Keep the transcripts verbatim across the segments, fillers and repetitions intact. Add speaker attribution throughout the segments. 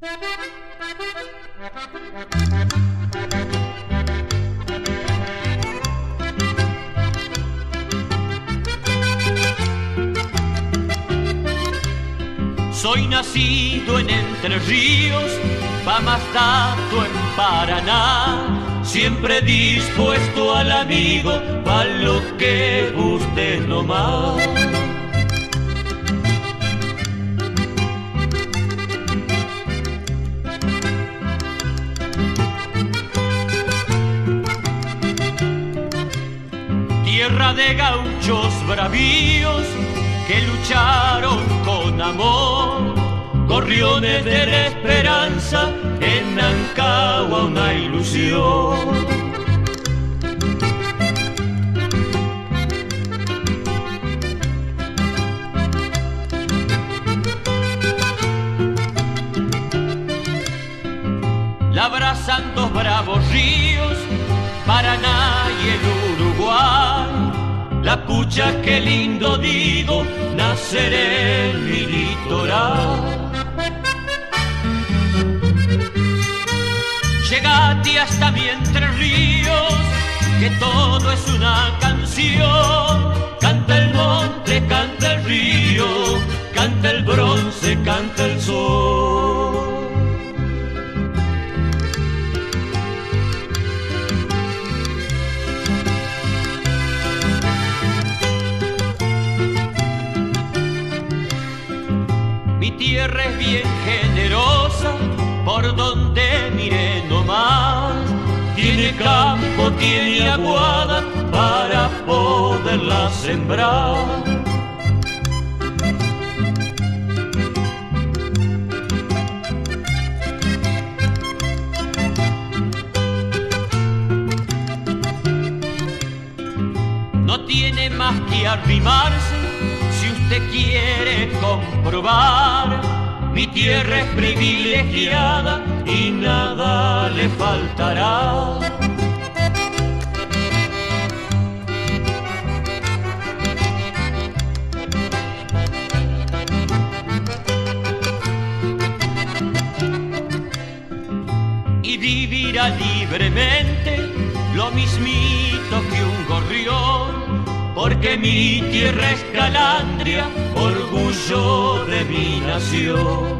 Speaker 1: Soy nacido en Entre Ríos, pa' más dato en Paraná, siempre dispuesto al amigo, pa' lo que guste nomás. Tierra de gauchos bravíos que lucharon con amor, gorriones de la esperanza, en Nancagua una ilusión. La abrazan dos bravos ríos, Paraná y el Uruguay. La pucha, qué lindo digo, nacer en mi litoral. Llegate hasta mi Entre Ríos, que todo es una canción. Canta el monte, canta el río, canta el bronce, canta el sol. Mi tierra es bien generosa, por donde mire nomás. Tiene campo, tiene aguada, para poderla sembrar. No tiene más que arrimarse, si usted quiere comprobar. Mi tierra es privilegiada y nada le faltará. Y vivirá libremente, lo mismito que un gorrión, porque mi tierra es Calandria, orgullo de mi nación.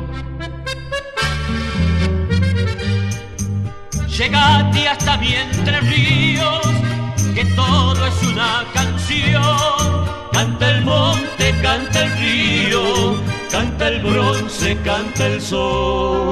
Speaker 1: Llegate hasta mi Entre Ríos, que todo es una canción. Canta el monte, canta el río, canta el bronce, canta el sol.